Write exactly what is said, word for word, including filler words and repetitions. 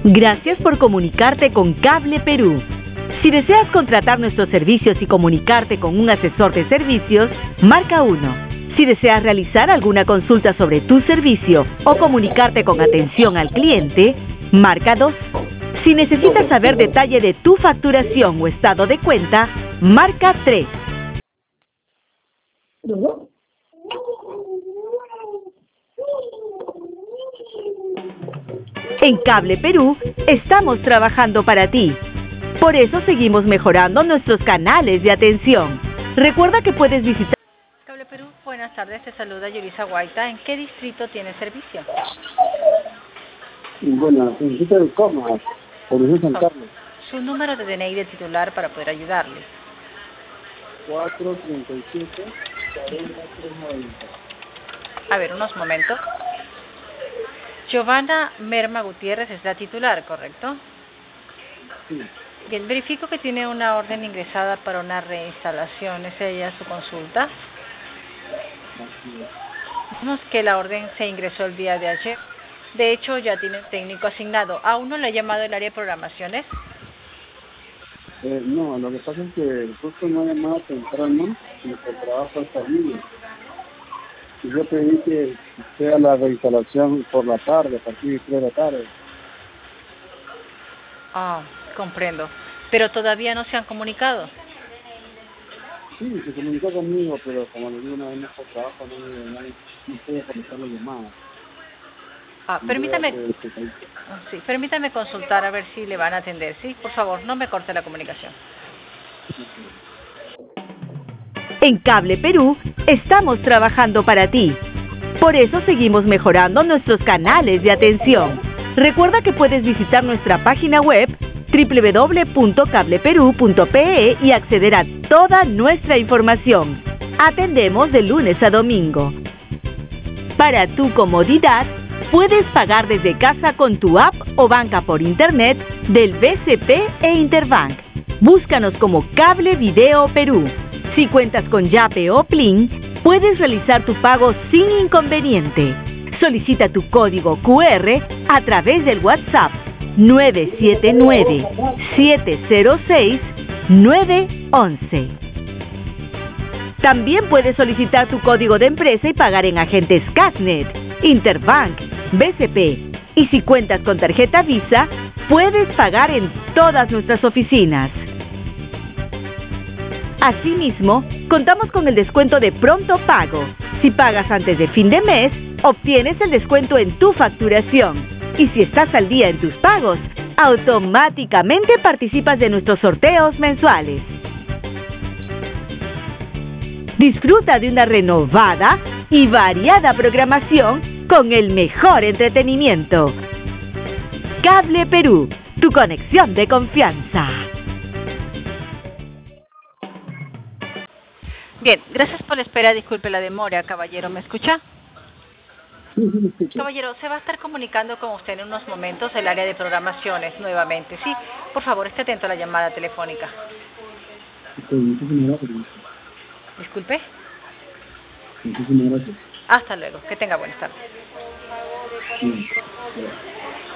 Gracias por comunicarte con Cable Perú. Si deseas contratar nuestros servicios y comunicarte con un asesor de servicios, marca uno. Si deseas realizar alguna consulta sobre tu servicio o comunicarte con atención al cliente, marca dos. Si necesitas saber detalle de tu facturación o estado de cuenta, marca tres. En Cable Perú estamos trabajando para ti. Por eso seguimos mejorando nuestros canales de atención. Recuerda que puedes visitar... Cable Perú, buenas tardes, te saluda Yurisa Guaita. ¿En qué distrito tiene servicio? Bueno, necesito el coma, por San Carlos. Su número de D N I de titular para poder ayudarle. cuatro treinta y siete, cuarenta, tres noventa. A ver, unos momentos. Giovanna Merma Gutiérrez es la titular, ¿correcto? Sí. Bien, verifico que tiene una orden ingresada para una reinstalación. ¿Es ella su consulta? Así es. Vemos que la orden se ingresó el día de ayer. De hecho, ya tiene un técnico asignado. ¿Aún no le ha llamado el área de programaciones? Eh, no, lo que pasa es que justo me ha llamado temprano y el trabajo está libre. Y yo pedí que sea la reinstalación por la tarde, a partir de tres de la tarde. Ah, comprendo. Pero todavía no se han comunicado. Sí, se comunicó conmigo, pero como le digo una vez más por trabajo, no me no, no puedo conectar la llamada. Ah, permítame, sí, permítame consultar a ver si le van a atender, ¿sí? Por favor, no me corte la comunicación. En Cable Perú estamos trabajando para ti. Por eso seguimos mejorando nuestros canales de atención. Recuerda que puedes visitar nuestra página web doble u doble u doble u punto cable perú punto pe e y acceder a toda nuestra información. Atendemos de lunes a domingo. Para tu comodidad, puedes pagar desde casa con tu app o banca por internet del B C P e Interbank. Búscanos como Cable Video Perú. Si cuentas con Yape o Plin, puedes realizar tu pago sin inconveniente. Solicita tu código cu erre a través del WhatsApp nueve siete nueve, siete cero seis, nueve once. También puedes solicitar tu código de empresa y pagar en agentes Casnet, Interbank, B C P. Y si cuentas con tarjeta Visa, puedes pagar en todas nuestras oficinas. Asimismo, contamos con el descuento de pronto pago. Si pagas antes de fin de mes, obtienes el descuento en tu facturación. Y si estás al día en tus pagos, automáticamente participas de nuestros sorteos mensuales. Disfruta de una renovada y variada programación con el mejor entretenimiento. Cable Perú, tu conexión de confianza. Bien, gracias por la espera. Disculpe la demora, caballero. ¿Me escucha? Sí, sí, me escucho. Caballero, se va a estar comunicando con usted en unos momentos el área de programaciones nuevamente. Sí, por favor, esté atento a la llamada telefónica. Ok, muchísimas gracias. Disculpe. Muchísimas gracias. Hasta luego. Que tenga buenas tardes. Sí, sí.